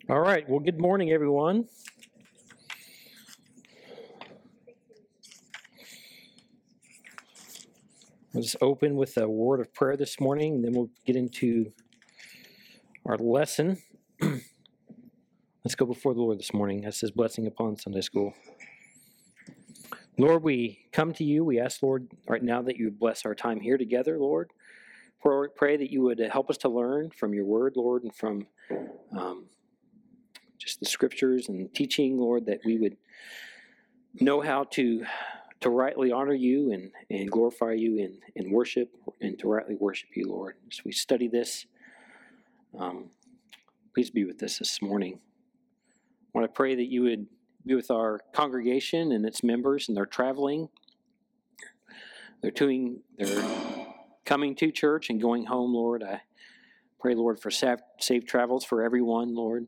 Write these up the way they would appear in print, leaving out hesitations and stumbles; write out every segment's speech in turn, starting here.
All right. Well, good morning, everyone. Let's open with a word of prayer this morning, and then we'll get into our lesson. Let's go before the Lord this morning. That's His blessing upon Sunday school. Lord, we come to you. We ask, Lord, right now that you bless our time here together, Lord. Pray that you would help us to learn from your word, Lord, and from just the scriptures and teaching, Lord, that we would know how to rightly honor you and glorify you in worship, and to rightly worship you, Lord. As we study this, please be with us this morning. I want to pray that you would be with our congregation and its members, and they're traveling. They're coming to church and going home, Lord. I pray, Lord, for safe travels for everyone, Lord.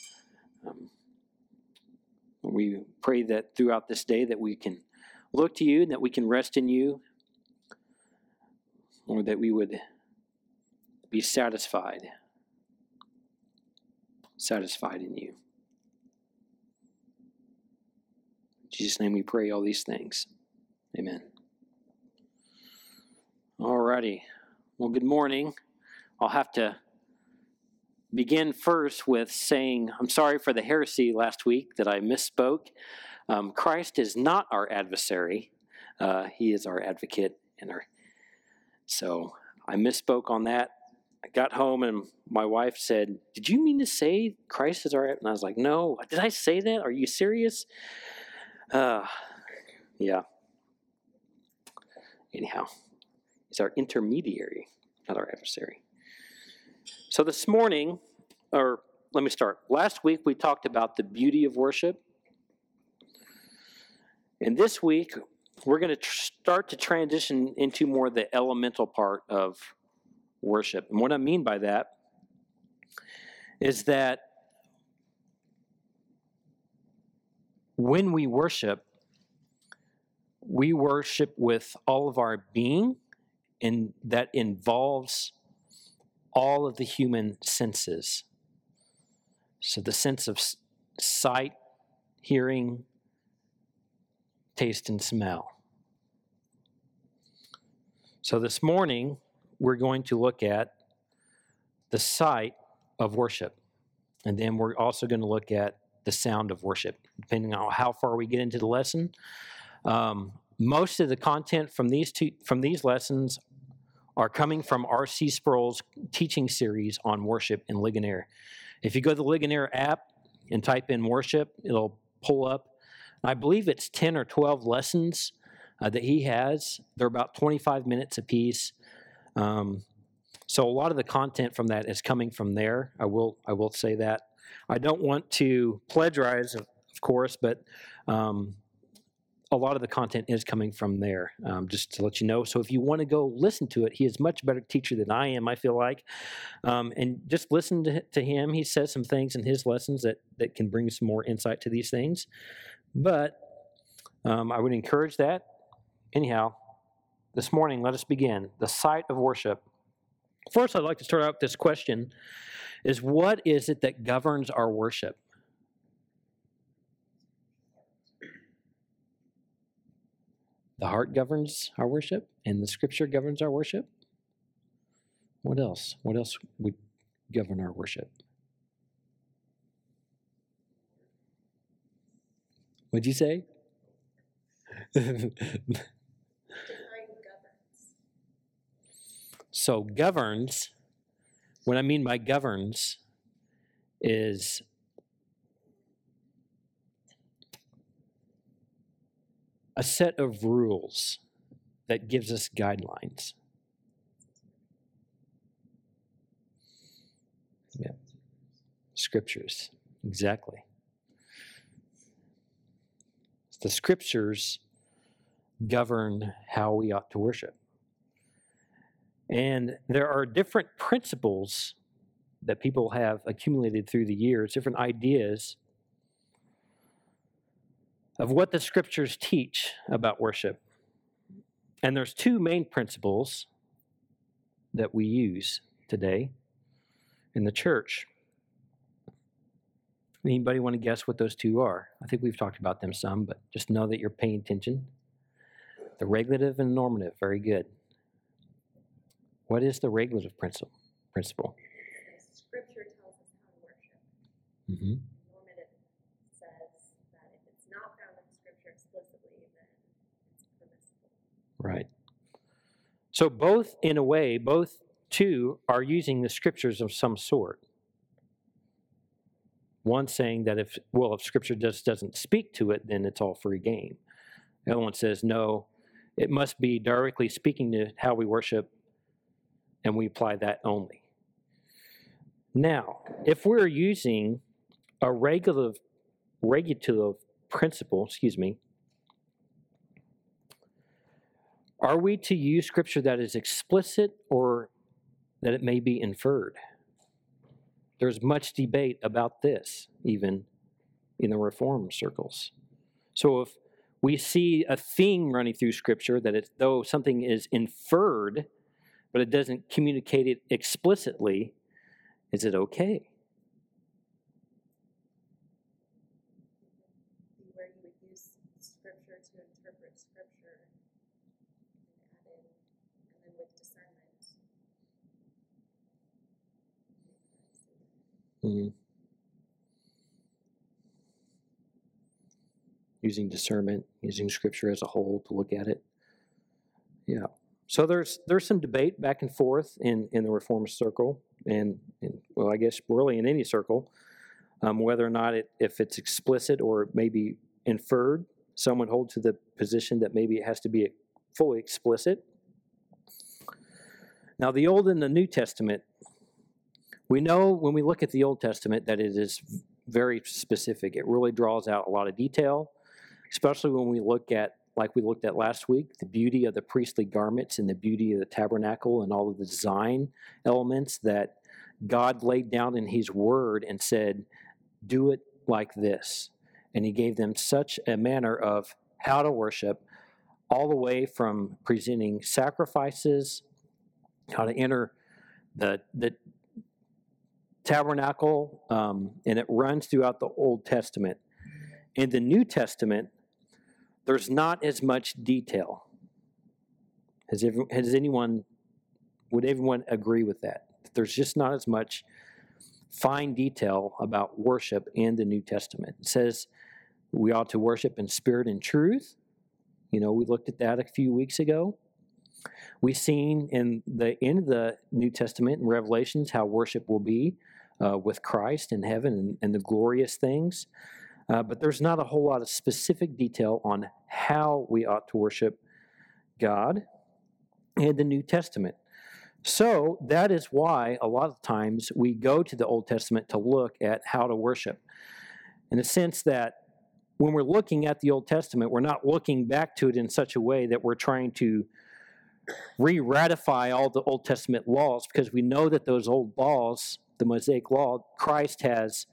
We pray that throughout this day that we can look to you and that we can rest in you, Lord, that we would be satisfied in you. In Jesus' name we pray all these things. Amen. All righty. Well, good morning. I'll have to begin first with saying I'm sorry for the heresy last week that I misspoke. Christ is not our adversary. He is our advocate. So I misspoke on that. I got home and my wife said, "Did you mean to say Christ is our advocate?" And I was like, "No. Did I say that? Are you serious?" Yeah. Anyhow, he's our intermediary, not our adversary. So this morning, or let me start. Last week we talked about the beauty of worship. And this week we're going to start to transition into more the elemental part of worship. And what I mean by that is that when we worship with all of our being, and that involves all of the human senses. So the sense of sight, hearing, taste, and smell. So this morning, we're going to look at the sight of worship. And then we're also going to look at the sound of worship, depending on how far we get into the lesson. Most of the content from these lessons are coming from R.C. Sproul's teaching series on worship in Ligonier. If you go to the Ligonier app and type in worship, it'll pull up. I believe it's 10 or 12 lessons that he has. They're about 25 minutes apiece. So a lot of the content from that is coming from there. I will say that. I don't want to plagiarize, of course, but a lot of the content is coming from there, just to let you know. So if you want to go listen to it, he is a much better teacher than I am, I feel like. And just listen to him. He says some things in his lessons that can bring some more insight to these things. But I would encourage that. Anyhow, this morning, let us begin. The sight of worship. First, I'd like to start out with this question, is what is it that governs our worship? The heart governs our worship, and the Scripture governs our worship. What else? What else would govern our worship? What'd you say? So governs, what I mean by governs is a set of rules that gives us guidelines. Yeah. Scriptures, exactly. The Scriptures govern how we ought to worship. And there are different principles that people have accumulated through the years, different ideas of what the Scriptures teach about worship. And there's two main principles that we use today in the church. Anybody want to guess what those two are? I think we've talked about them some, but just know that you're paying attention. The regulative and normative, very good. What is the regulative principle? Scripture tells us how to worship. Mm-hmm. Normative says that if it's not found in Scripture explicitly, then it's permissible. Right. So both, in a way, both two are using the Scriptures of some sort. One saying that if Scripture just doesn't speak to it, then it's all free game. The other one says, no, it must be directly speaking to how we worship, and we apply that only. Now, if we're using a regulative principle, are we to use Scripture that is explicit or that it may be inferred? There's much debate about this, even in the Reformed circles. So if we see a theme running through Scripture that it's though something is inferred, but it doesn't communicate it explicitly, is it okay? Where you would use Scripture to interpret Scripture and add in, and then with discernment. Mm-hmm. Using discernment, using Scripture as a whole to look at it. Yeah. So there's some debate back and forth in the Reformist circle, and well, I guess really in any circle, whether or not if it's explicit or maybe inferred. Some would hold to the position that maybe it has to be fully explicit. Now, the Old and the New Testament, we know when we look at the Old Testament that it is very specific. It really draws out a lot of detail, especially when we look at, like we looked at last week, the beauty of the priestly garments and the beauty of the tabernacle and all of the design elements that God laid down in His Word and said, do it like this. And He gave them such a manner of how to worship, all the way from presenting sacrifices, how to enter the tabernacle, and it runs throughout the Old Testament. In the New Testament, there's not as much detail. Would everyone agree with that? There's just not as much fine detail about worship in the New Testament. It says we ought to worship in spirit and truth. We looked at that a few weeks ago. We've seen in the end of the New Testament in Revelations how worship will be with Christ in heaven and the glorious things. But there's not a whole lot of specific detail on how we ought to worship God in the New Testament. So that is why a lot of times we go to the Old Testament to look at how to worship. In the sense that when we're looking at the Old Testament, we're not looking back to it in such a way that we're trying to re-ratify all the Old Testament laws, because we know that those old laws, the Mosaic Law, Christ has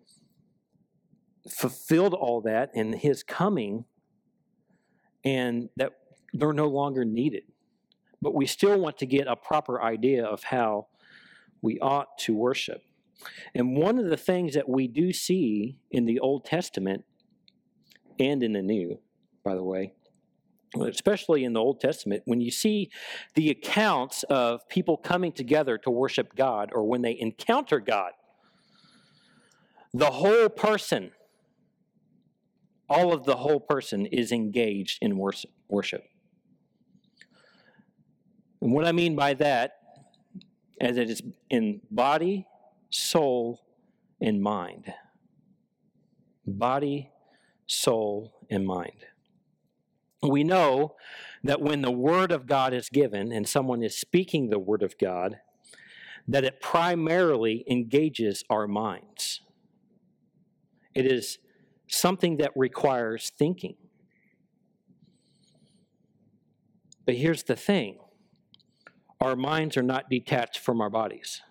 fulfilled all that in His coming, and that they're no longer needed. But we still want to get a proper idea of how we ought to worship. And one of the things that we do see in the Old Testament and in the New, by the way, especially in the Old Testament, when you see the accounts of people coming together to worship God, or when they encounter God, the whole person, all of the whole person is engaged in worship. And what I mean by that, as it is in body, soul, and mind. Body, soul, and mind. We know that when the Word of God is given and someone is speaking the Word of God, that it primarily engages our minds. It is something that requires thinking. But here's the thing. Our minds are not detached from our bodies.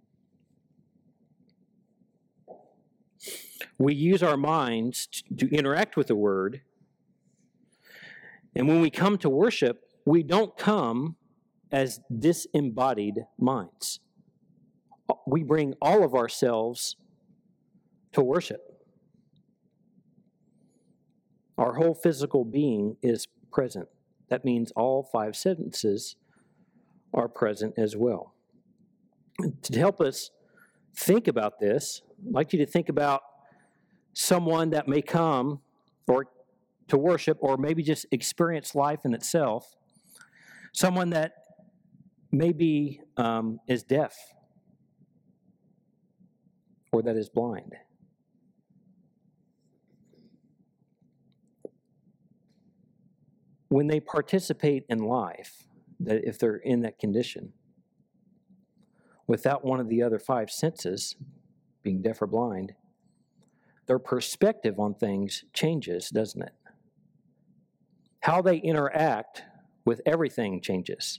We use our minds to interact with the Word. And when we come to worship, we don't come as disembodied minds. We bring all of ourselves to worship. Our whole physical being is present. That means all five senses are present as well. To help us think about this, I'd like you to think about someone that may come or to worship or maybe just experience life in itself, someone that maybe is deaf or that is blind. When they participate in life, that if they're in that condition, without one of the other five senses, being deaf or blind, their perspective on things changes, doesn't it? How they interact with everything changes.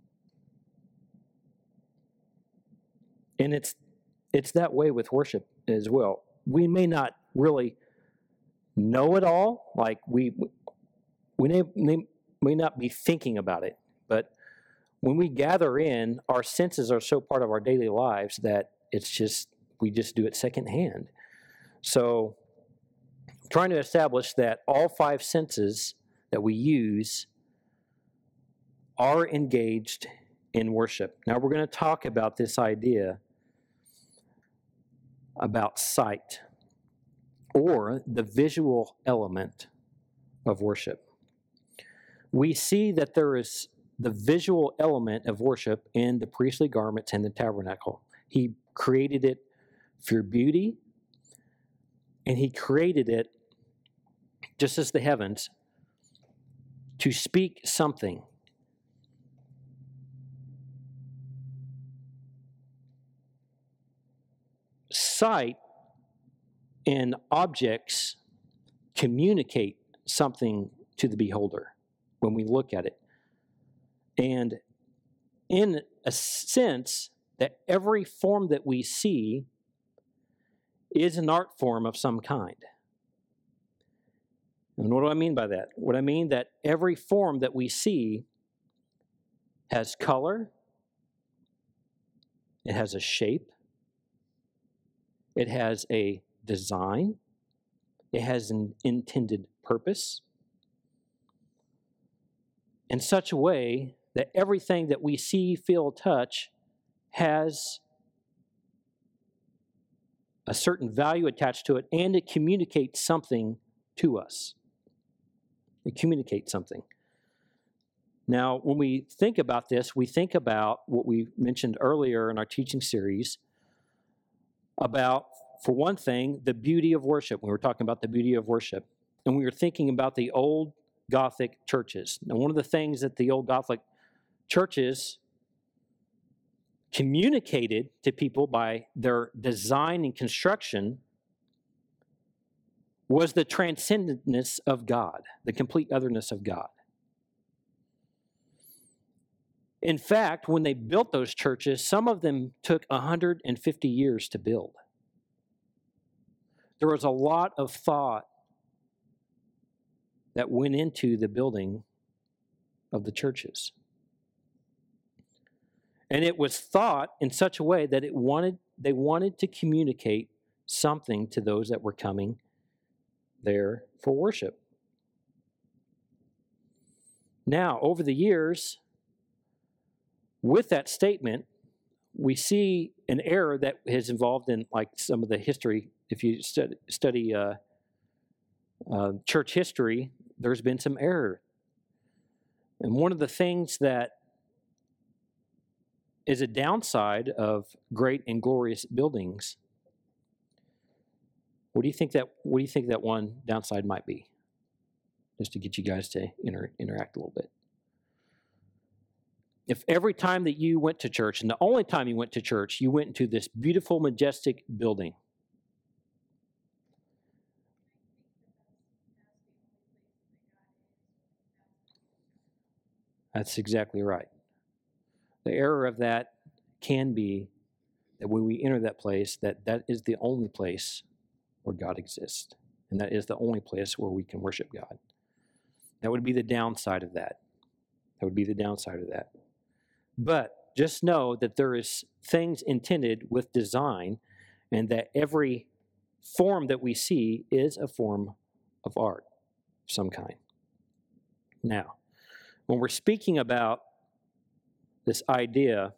And it's that way with worship as well. We may not really know it all, like we may not be thinking about it, but when we gather in, our senses are so part of our daily lives that we just do it secondhand. So trying to establish that all five senses that we use are engaged in worship. Now we're going to talk about this idea about sight, or the visual element of worship. We see that there is the visual element of worship in the priestly garments and the tabernacle. He created it for beauty, and he created it, just as the heavens, to speak something. Sight and objects communicate something to the beholder when we look at it. And in a sense, that every form that we see is an art form of some kind. And what do I mean by that? What I mean that every form that we see has color, it has a shape, it has a design, it has an intended purpose, in such a way that everything that we see, feel, touch has a certain value attached to it, and it communicates something to us. It communicates something. Now, when we think about this, we think about what we mentioned earlier in our teaching series about, for one thing, the beauty of worship. We were talking about the beauty of worship, and we were thinking about the old Gothic churches. Now, one of the things that the old Gothic churches communicated to people by their design and construction was the transcendentness of God, the complete otherness of God. In fact, when they built those churches, some of them took 150 years to build. There was a lot of thought that went into the building of the churches. And it was thought in such a way that they wanted to communicate something to those that were coming there for worship. Now, over the years, with that statement, we see an error that is involved in, like, some of the history. If you study church history, there's been some error. And one of the things that is a downside of great and glorious buildings, what do you think that one downside might be? Just to get you guys to interact a little bit. If every time that you went to church, and the only time you went to church, you went into this beautiful, majestic building, that's exactly right. The error of that can be that when we enter that place, that is the only place where God exists. And that is the only place where we can worship God. That would be the downside of that. That would be the downside of that. But just know that there is things intended with design, and that every form that we see is a form of art. some kind. Now, when we're speaking about this idea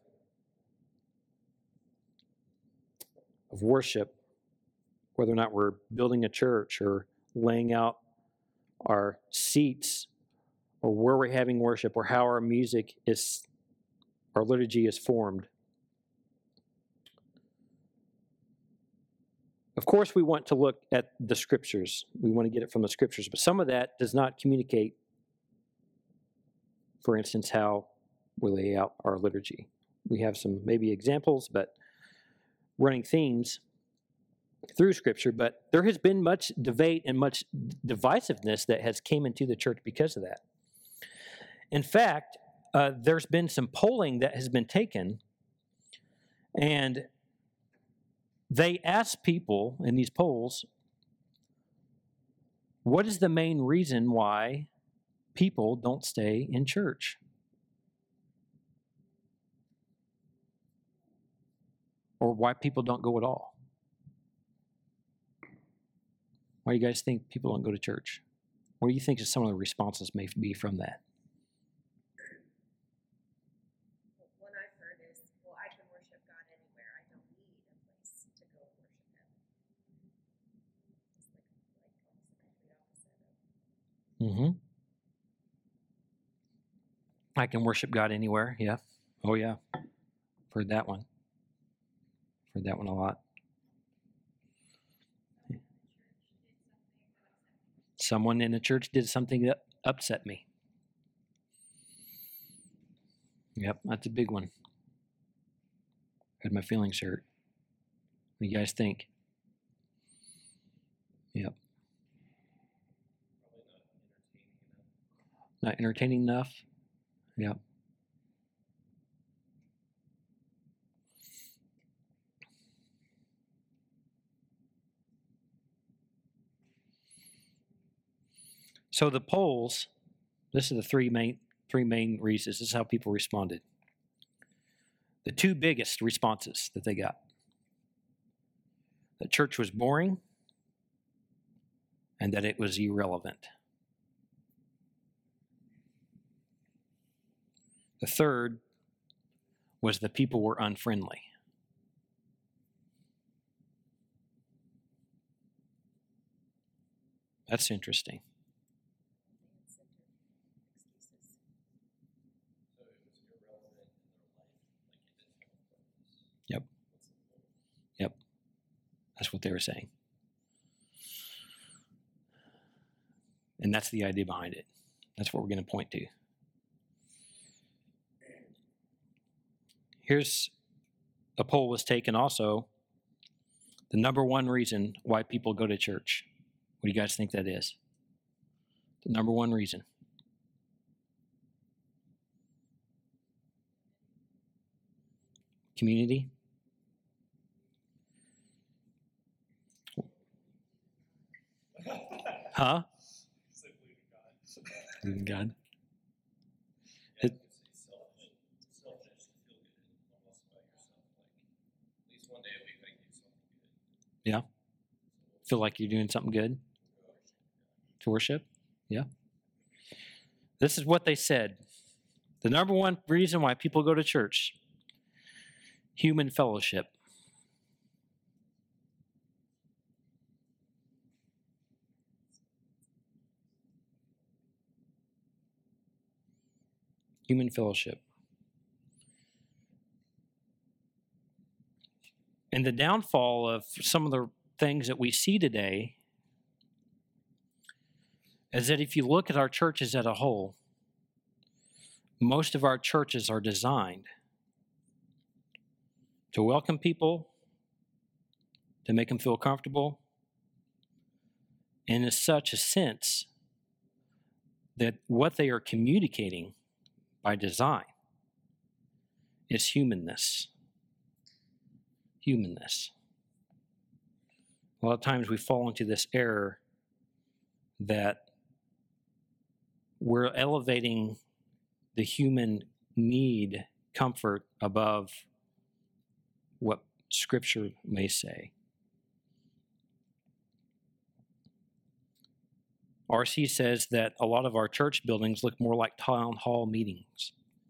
of worship, whether or not we're building a church or laying out our seats or where we're having worship or how our liturgy is formed, of course we want to look at the scriptures. We want to get it from the scriptures, but some of that does not communicate, for instance, how we lay out our liturgy. We have some maybe examples, but running themes through Scripture, but there has been much debate and much divisiveness that has came into the church because of that. In fact, there's been some polling that has been taken, and they asked people in these polls, what is the main reason why people don't stay in church? Or why people don't go at all? Why do you guys think people don't go to church? What do you think some of the responses may be from that? One I've heard is, well, I can worship God anywhere. I don't need a place to go worship Him. It's like the opposite of. I can worship God anywhere. Yeah. Oh, yeah. Heard that one. Heard that one a lot. Someone in the church did something that upset me. Yep, that's a big one. Had my feelings hurt. What do you guys think? Yep. Not entertaining enough? Yep. So the polls, this is the three main reasons. This is how people responded. The two biggest responses that they got: that church was boring and that it was irrelevant. The third was the people were unfriendly. That's interesting. Yep. That's what they were saying. And that's the idea behind it. That's what we're going to point to. Here's a poll was taken also. The number one reason why people go to church. What do you guys think that is? The number one reason. Community. Huh? Believe in God. Yeah. Feel like you're doing something good to worship? Yeah. This is what they said. The number one reason why people go to church: human fellowship. Human fellowship. And the downfall of some of the things that we see today is that if you look at our churches as a whole, most of our churches are designed to welcome people, to make them feel comfortable, and in such a sense that what they are communicating by design is humanness. Humanness. A lot of times we fall into this error that we're elevating the human need, comfort, above what Scripture may say. R.C. says that a lot of our church buildings look more like town hall meetings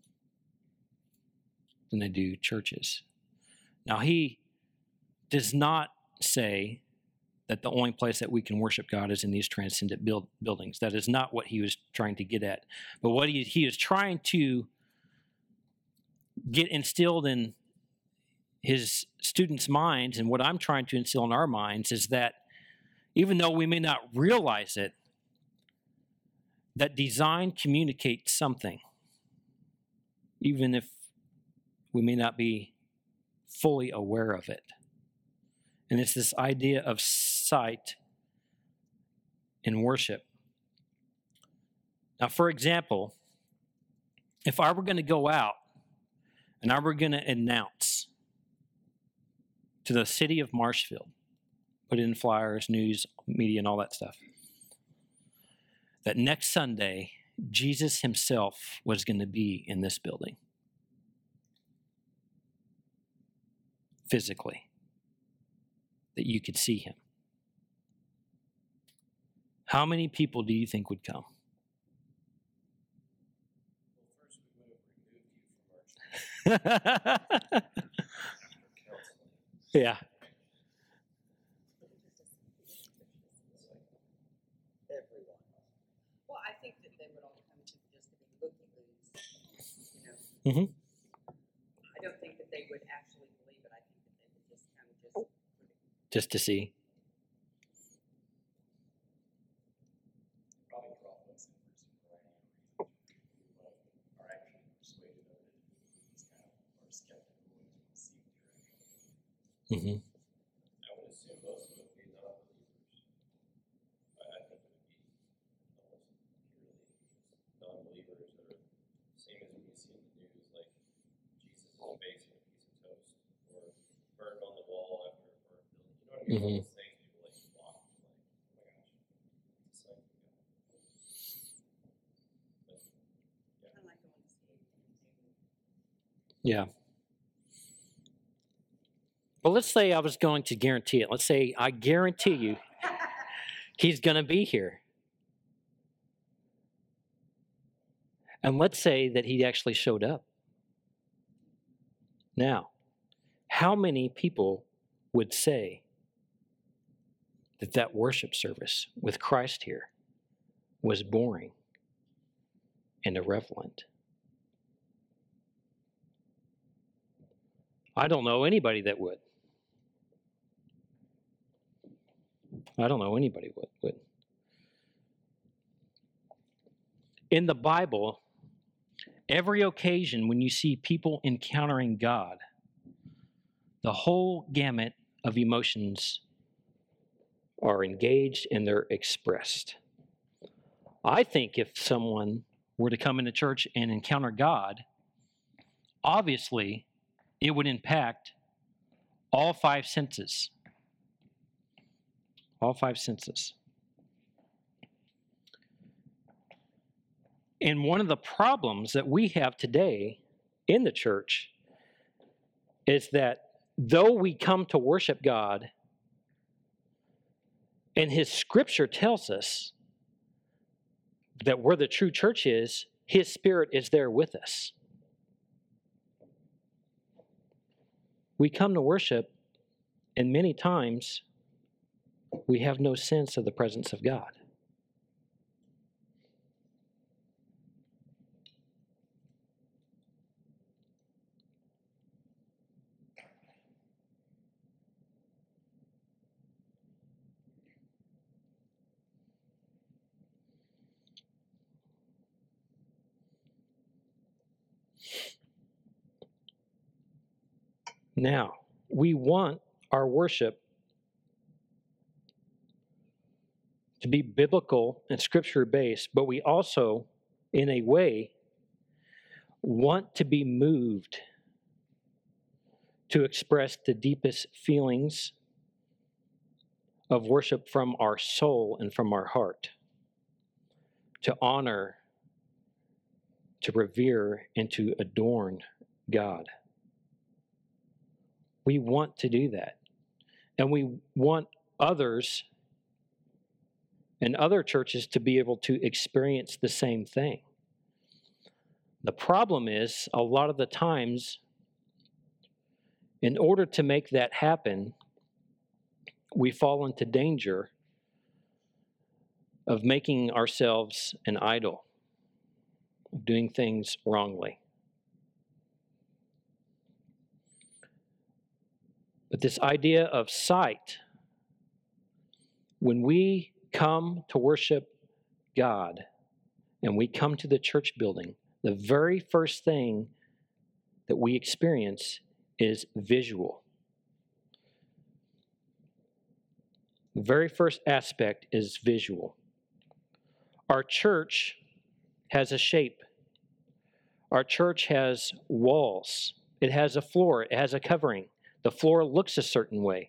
than they do churches. Now, he does not say that the only place that we can worship God is in these transcendent buildings. That is not what he was trying to get at. But what he is trying to get instilled in his students' minds, and what I'm trying to instill in our minds, is that even though we may not realize it, that design communicates something, even if we may not be fully aware of it. And it's this idea of sight in worship. Now, for example, if I were going to go out and I were going to announce to the city of Marshfield, put in flyers, news, media, and all that stuff, that next Sunday, Jesus himself was going to be in this building, physically, that you could see him. How many people do you think would come? Yeah. Everyone. Well, I think that they would all come to just to be looky-loos, Mhm. I don't think that they would actually believe it. I think that they would just kind of Just to see. Probably problems in person for any reason are actually persuaded of it. It's kind of are skeptical and see directly. Mm-hmm. I would assume most of it would be non-believers. I think it would be almost purely non-believers that are same as when you see in the news, like Jesus' face on a piece of toast, or burned on the wall after a burnt building. You know what I mean? Mhm. All those things people like walk like, oh my gosh, it's like but, yeah. I like going to see it. Yeah. Well, let's say I was going to guarantee it. Let's say I guarantee you he's going to be here. And let's say that he actually showed up. Now, how many people would say that that worship service with Christ here was boring and irrelevant? I don't know anybody that would. I don't know anybody would. In the Bible, every occasion when you see people encountering God, the whole gamut of emotions are engaged and they're expressed. I think if someone were to come into church and encounter God, obviously it would impact all five senses. All five senses. And one of the problems that we have today in the church is that though we come to worship God, and his scripture tells us that where the true church is, his spirit is there with us. We come to worship, and many times we have no sense of the presence of God. Now, we want our worship to be biblical and scripture-based, but we also, in a way, want to be moved to express the deepest feelings of worship from our soul and from our heart, to honor, to revere, and to adorn God. We want to do that. And we want others and other churches to be able to experience the same thing. The problem is, a lot of the times, in order to make that happen, we fall into danger of making ourselves an idol, of doing things wrongly. But this idea of sight, when we come to worship God and we come to the church building, the very first thing that we experience is visual. The very first aspect is visual. Our church has a shape. Our church has walls. It has a floor. It has a covering. The floor looks a certain way.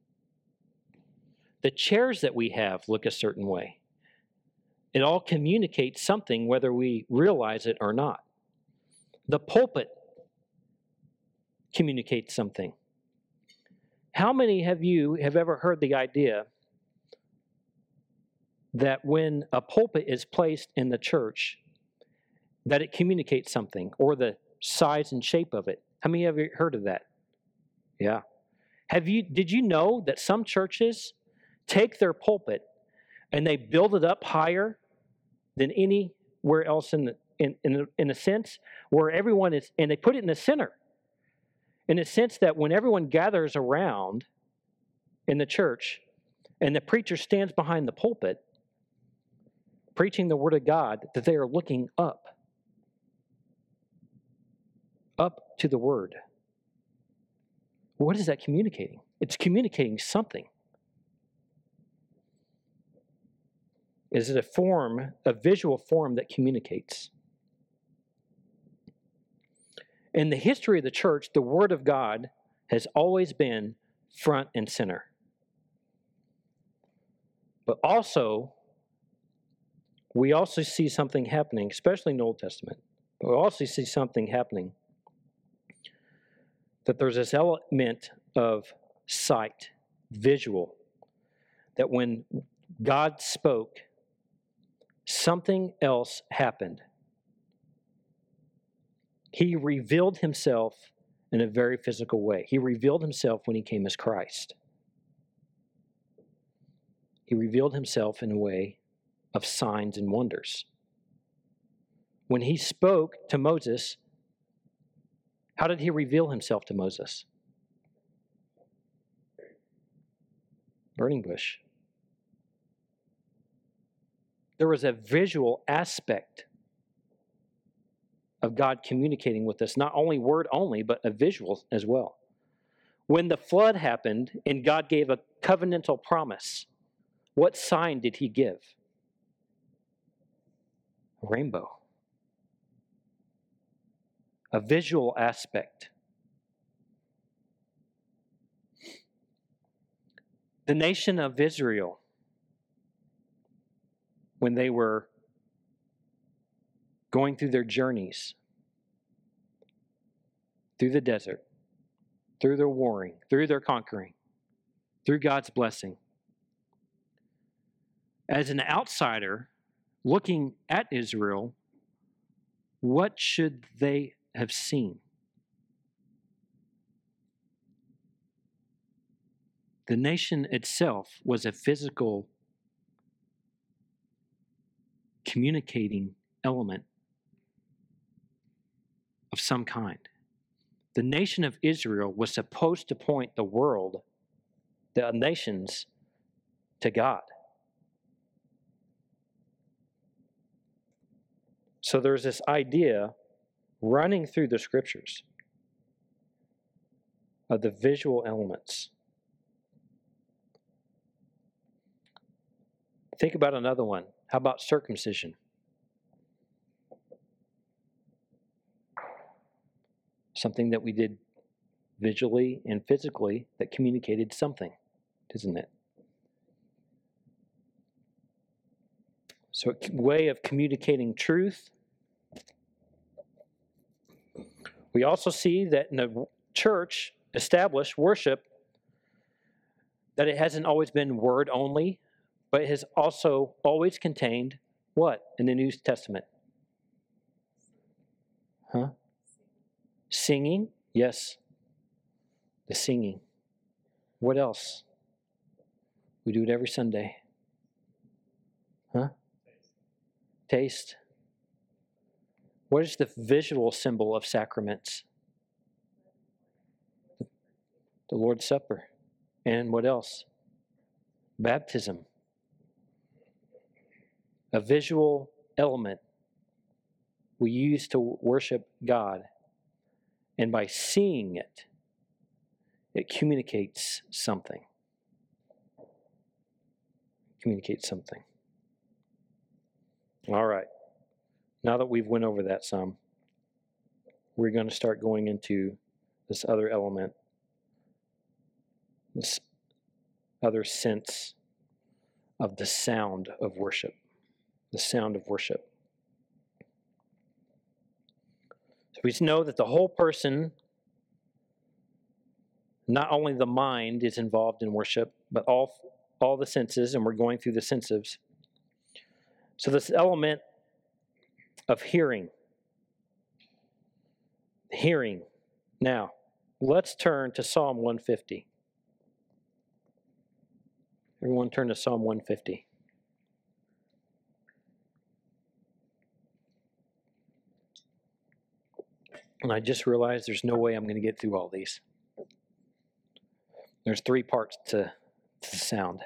The chairs that we have look a certain way. It all communicates something whether we realize it or not. The pulpit communicates something. How many of you have ever heard the idea that when a pulpit is placed in the church, that it communicates something, or the size and shape of it? How many of you heard of that? Yeah. Did you know that some churches take their pulpit and they build it up higher than anywhere else in a sense, where everyone is, and they put it in the center, in a sense that when everyone gathers around in the church and the preacher stands behind the pulpit preaching the word of God, that they are looking up to the word. What is that communicating? It's communicating something. Is it a visual form that communicates? In the history of the church, the Word of God has always been front and center. But also, we also see something happening, especially in the Old Testament. But we also see something happening, that there's this element of sight, visual, that when God spoke, something else happened. He revealed himself in a very physical way. He revealed himself when he came as Christ. He revealed himself in a way of signs and wonders. When he spoke to Moses, how did he reveal himself to Moses? Burning bush. There was a visual aspect of God communicating with us, not only word only, but a visual as well. When the flood happened and God gave a covenantal promise, what sign did he give? A rainbow. A visual aspect. The nation of Israel, when they were going through their journeys, through the desert, through their warring, through their conquering, through God's blessing, as an outsider looking at Israel, what should they have seen? The nation itself was a physical communicating element of some kind. The nation of Israel was supposed to point the world, the nations, to God. So there's this idea running through the scriptures of the visual elements. Think about another one. How about circumcision? Something that we did visually and physically that communicated something, isn't it? So a way of communicating truth. We also see that in the church established worship, that it hasn't always been word only, but it has also always contained what in the New Testament? Huh? Singing? Yes. The singing. What else? We do it every Sunday. Huh? Taste. What is the visual symbol of sacraments? The Lord's Supper. And what else? Baptism. A visual element we use to worship God. And by seeing it, it communicates something. Communicates something. All right. Now that we've went over that some, we're going to start going into this other element, this other sense of the sound of worship. The sound of worship. So we know that the whole person, not only the mind is involved in worship, but all the senses, and we're going through the senses. So this element of hearing. Hearing. Now, let's turn to Psalm 150. Everyone turn to Psalm 150. And I just realized there's no way I'm going to get through all these. There's 3 parts to the sound.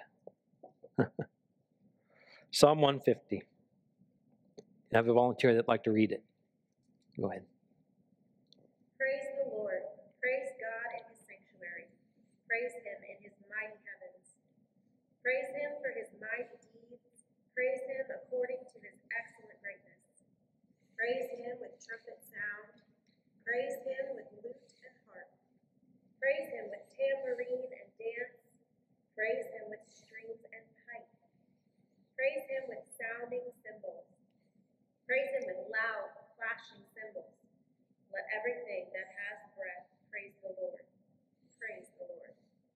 Psalm 150. I have a volunteer that'd like to read it. Go ahead. Praise the Lord. Praise God in his sanctuary. Praise him in his mighty heavens. Praise him for his mighty deeds. Praise him according to his excellent greatness. Praise him with trumpet sound. Praise him with lute and harp. Praise him with tambourine and dance. Praise him with strings and pipe. Praise him with sounding cymbals. Praise him with loud, clashing cymbals. Let everything that has breath praise the Lord. Praise the Lord.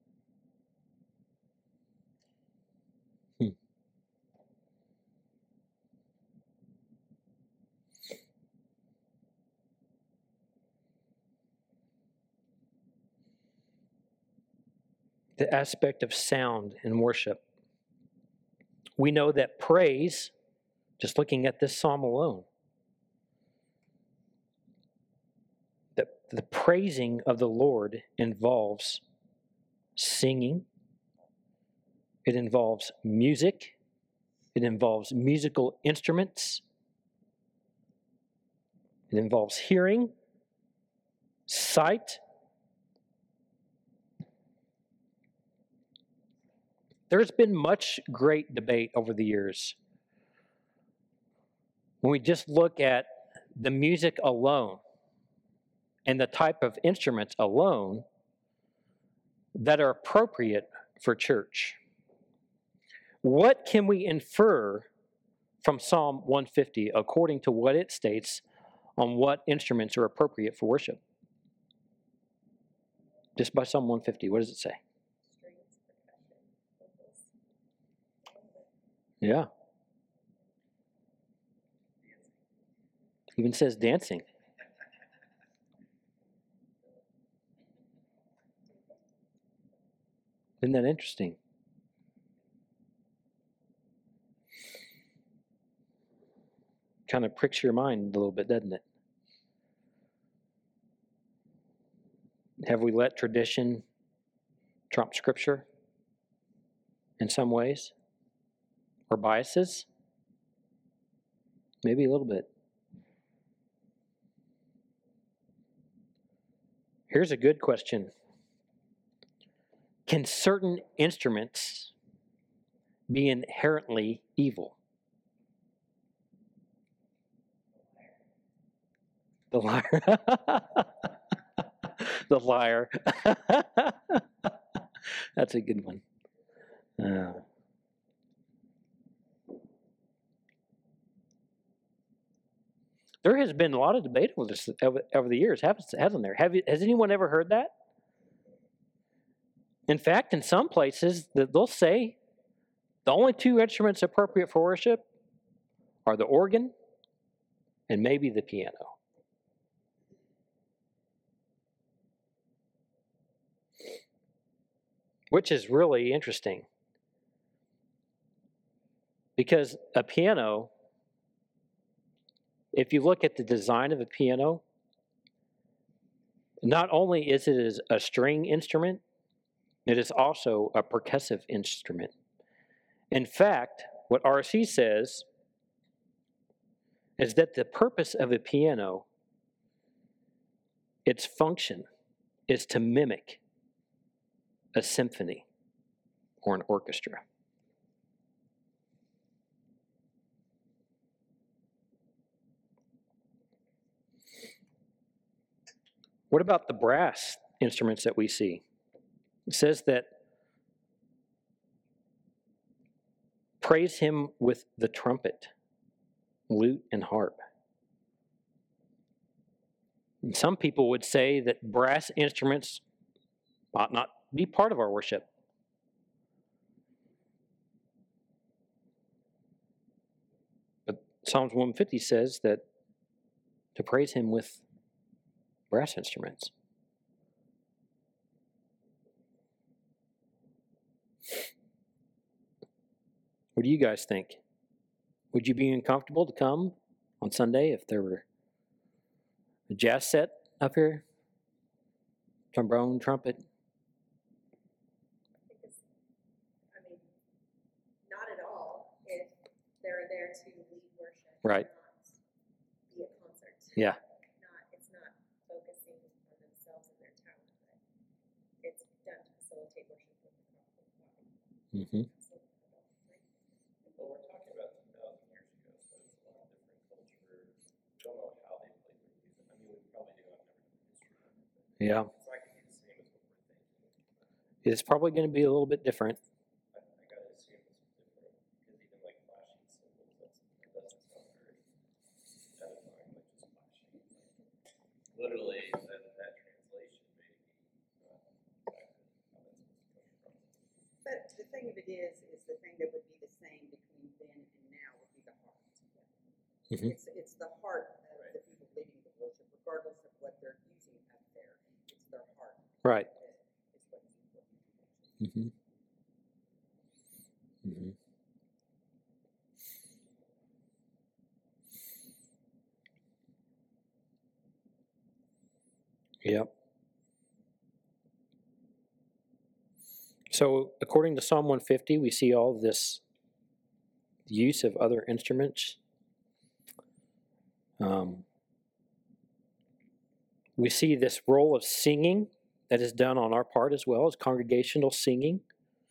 The aspect of sound in worship. We know that praise, just looking at this psalm alone, that the praising of the Lord involves singing, it involves music, it involves musical instruments, it involves hearing, sight. There's been much great debate over the years. When we just look at the music alone and the type of instruments alone that are appropriate for church, what can we infer from Psalm 150 according to what it states on what instruments are appropriate for worship? Just by Psalm 150, what does it say? Yeah. Even says dancing. Isn't that interesting? Kind of pricks your mind a little bit, doesn't it? Have we let tradition trump Scripture in some ways? Or biases? Maybe a little bit. Here's a good question. Can certain instruments be inherently evil? The lyre. The lyre. That's a good one. There has been a lot of debate over this over the years, hasn't there? Has anyone ever heard that? In fact, in some places, they'll say The only two instruments appropriate for worship are the organ and maybe the piano. Which is really interesting. Because a piano, if you look at the design of a piano, not only is it a string instrument, it is also a percussive instrument. In fact, what R.C. says is that the purpose of a piano, its function, is to mimic a symphony or an orchestra. What about the brass instruments that we see? It says that praise him with the trumpet, lute, and harp. And some people would say that brass instruments ought not be part of our worship. But Psalms 150 says that to praise him with brass instruments. What do you guys think? Would you be uncomfortable to come on Sunday if there were a jazz set up here? Trombone, trumpet? I mean, not at all if they're there to lead worship. Right. Not be a concert. Yeah. It's not focusing on themselves and their talent, but it's done to facilitate worship with the gospel of God. Mm-hmm. Well, we're talking about 2,000 years ago, so it's a lot different culture. Don't know how they played their music. I mean, we probably do have different history on it, but Yeah. it's not going to be the same as what we're thinking. It's probably going to be a little bit different. I gotta assume it's different, because even like flashing symbols, that doesn't sound very edifying, like just flashing. Literally, that translation may be not exactly how that's supposed to come from. But the thing of it is the thing that would be the same between then and now would be the heart. Mhm. It's the heart of the people leading the worship, regardless of what they're using up there. It's their heart. Right. That is what's important. Mm-hmm. Mm-hmm. Yep. So, according to Psalm 150, we see all this use of other instruments. We see this role of singing that is done on our part as well as congregational singing.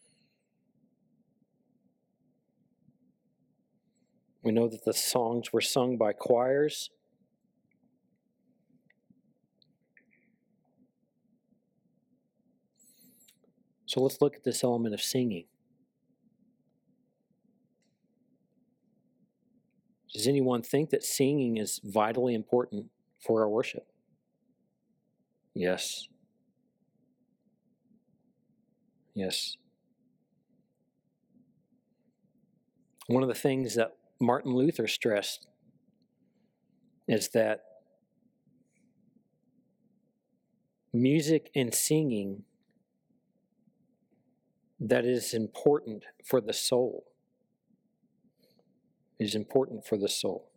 We know that the songs were sung by choirs. So let's look at this element of singing. Does anyone think that singing is vitally important for our worship? Yes. Yes. One of the things that Martin Luther stressed is that music and singing that is important for the soul. Is important for the soul.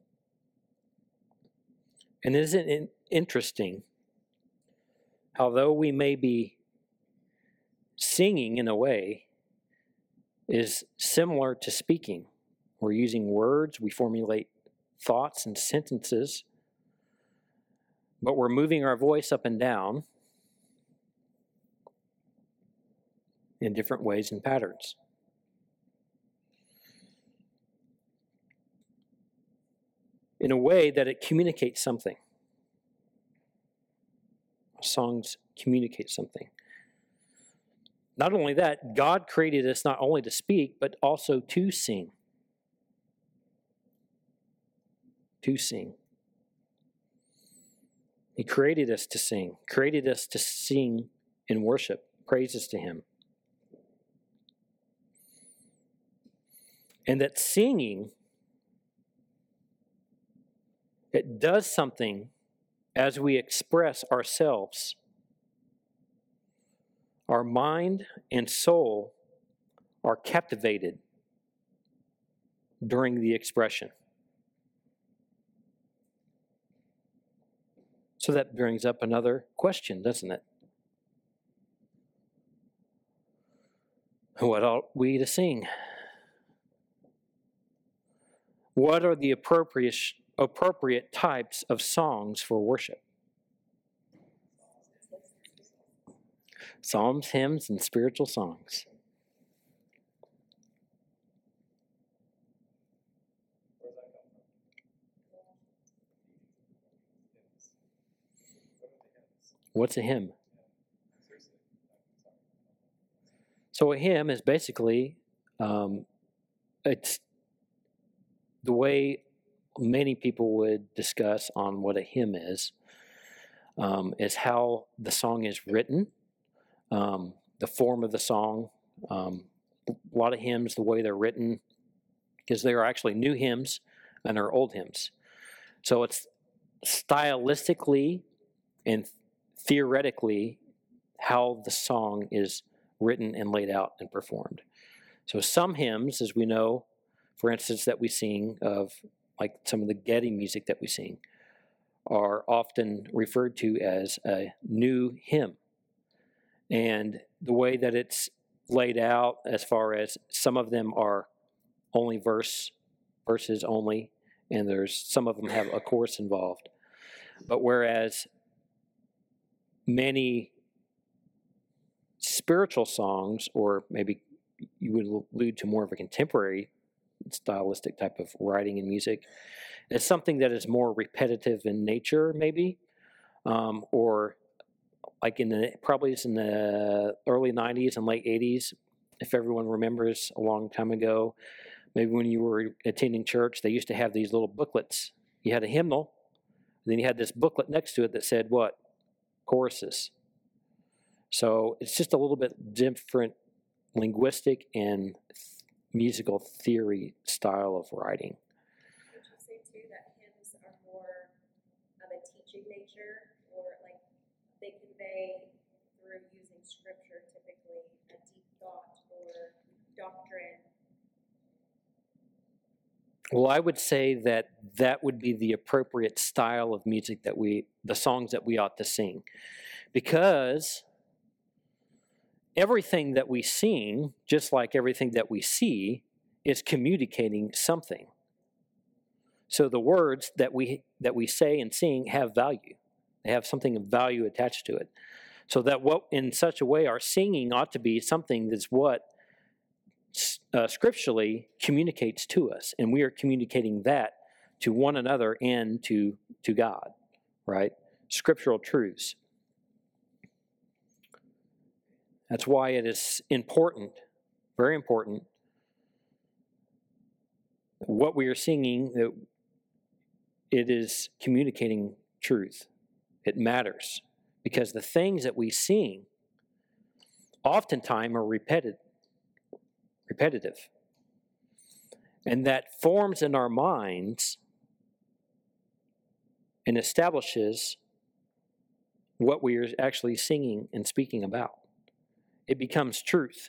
And isn't it interesting how though we may be singing in a way is similar to speaking. We're using words, we formulate thoughts and sentences, but we're moving our voice up and down in different ways and patterns. In a way that it communicates something. Songs communicate something. Not only that, God created us not only to speak, but also to sing. To sing. He created us to sing, created us to sing in worship, praises to Him. And that singing, it does something as we express ourselves. Our mind and soul are captivated during the expression. So that brings up another question, doesn't it? What ought we to sing? What are the appropriate types of songs for worship? Psalms, hymns, and spiritual songs. What's a hymn? So a hymn is basically, it's the way many people would discuss on what a hymn is how the song is written, the form of the song. A lot of hymns, the way they're written, because they are actually new hymns and are old hymns. So it's stylistically and theoretically how the song is written and laid out and performed. So some hymns, as we know, for instance, that we sing of, like some of the Getty music that we sing, are often referred to as a new hymn. And the way that it's laid out, as far as some of them are only verses only, and there's some of them have a chorus involved. But whereas many spiritual songs, or maybe you would allude to more of a contemporary stylistic type of writing and music, it's something that is more repetitive in nature, maybe, or like probably in the early 90s and late 80s, if everyone remembers a long time ago, maybe when you were attending church, they used to have these little booklets. You had a hymnal, then you had this booklet next to it that said what? Choruses. So it's just a little bit different linguistic and musical theory style of writing. Would you say too that hymns are more of a teaching nature, or like they convey through using scripture typically a deep thought or doctrine? Well, I would say that that would be the appropriate style of music the songs that we ought to sing. Because everything that we sing, just like everything that we see, is communicating something. So the words that we say and sing have value. They have something of value attached to it. So that what in such a way our singing ought to be something that's what scripturally communicates to us, and we are communicating that to one another and to God, right? Scriptural truths. That's why it is important, very important, what we are singing, that it is communicating truth. It matters, because the things that we sing oftentimes are repetitive. And that forms in our minds and establishes what we are actually singing and speaking about. It becomes truth.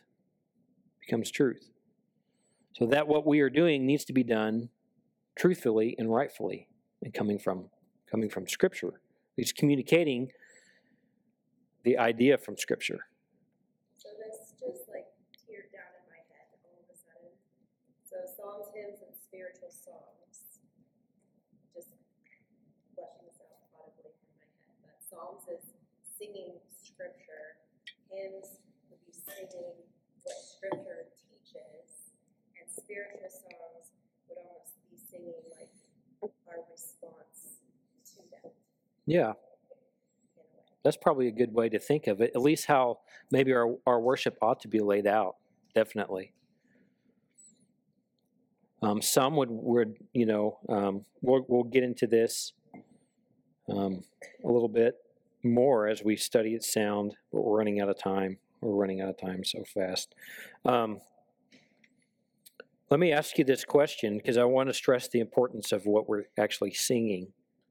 So that what we are doing needs to be done truthfully and rightfully, and coming from Scripture. It's communicating the idea from Scripture. So this just like teared down in my head all of a sudden. So psalms, hymns, and spiritual songs. Just fleshing this out audibly in my head. But psalms is singing scripture. Hymns would be singing what scripture teaches. And spiritual songs would almost be singing like our response to them. Yeah. That's probably a good way to think of it, at least how maybe our worship ought to be laid out, definitely. Some would we'll get into this a little bit more as we study its sound, but we're running out of time. We're running out of time so fast. Let me ask you this question because I want to stress the importance of what we're actually singing.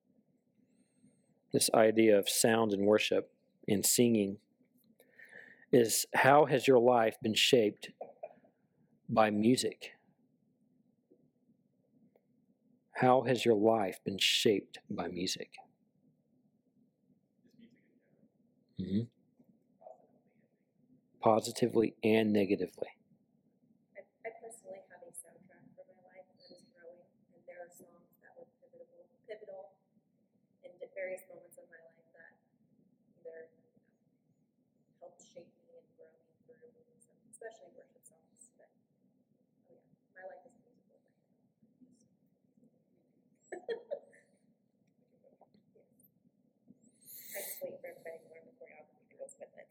This idea of sound and worship and singing is, how has your life been shaped by music? How has your life been shaped by music? Mm-hmm. Positively and negatively. I personally have a soundtrack for my life that is growing, and there are songs that were pivotal in various moments of my life that either helped shape me and grow me through, especially worship songs. But oh yeah, my life is musical right now. I just wait for everybody to learn the choreography that goes with it.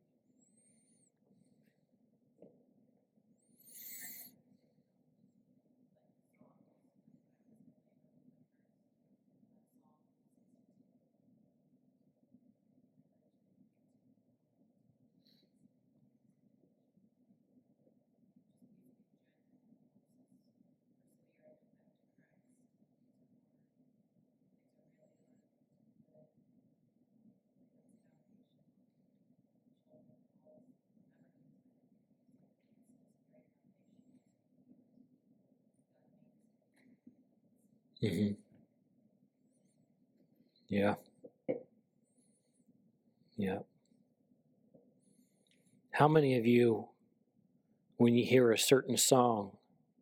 Mm-hmm. Yeah. Yeah. How many of you, when you hear a certain song,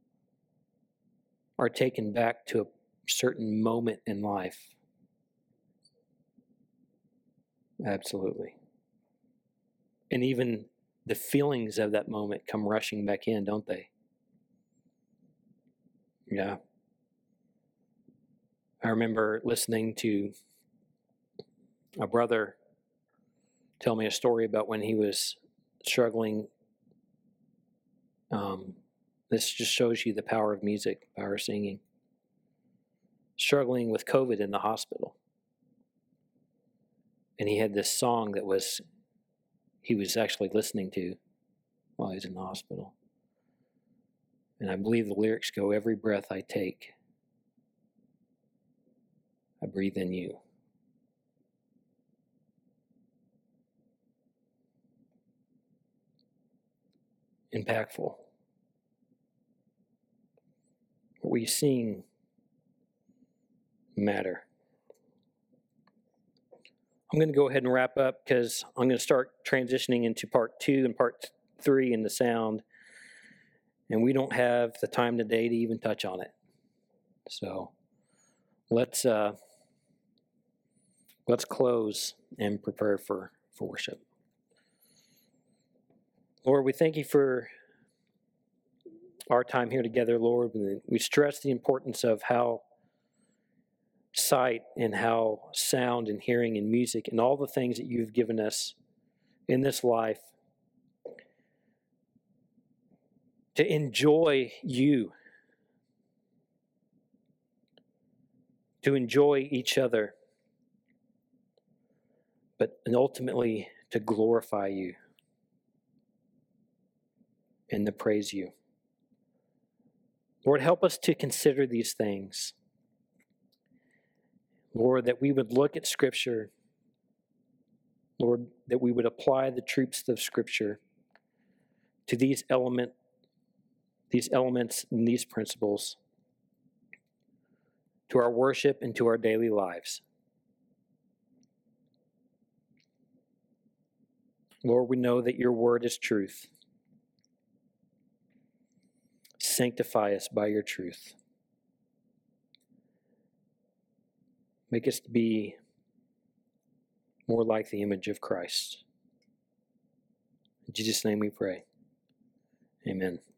are taken back to a certain moment in life? Absolutely. And even the feelings of that moment come rushing back in, don't they? Yeah. I remember listening to a brother tell me a story about when he was struggling. This just shows you the power of music, power of singing. Struggling with COVID in the hospital. And he had this song that he was actually listening to while he was in the hospital. And I believe the lyrics go, "Every breath I take, I breathe in you." Impactful. What we sing matter. I'm going to go ahead and wrap up because I'm going to start transitioning into part 2 and part 3 in the sound. And we don't have the time today to even touch on it. So let's close and prepare for worship. Lord, we thank you for our time here together, Lord. We stress the importance of how sight and how sound and hearing and music and all the things that you've given us in this life to enjoy you, to enjoy each other, and ultimately to glorify you and to praise you. Lord, help us to consider these things. Lord, that we would look at Scripture. Lord, that we would apply the truths of Scripture to these elements and these principles, to our worship and to our daily lives. Lord, we know that your word is truth. Sanctify us by your truth. Make us to be more like the image of Christ. In Jesus' name we pray. Amen.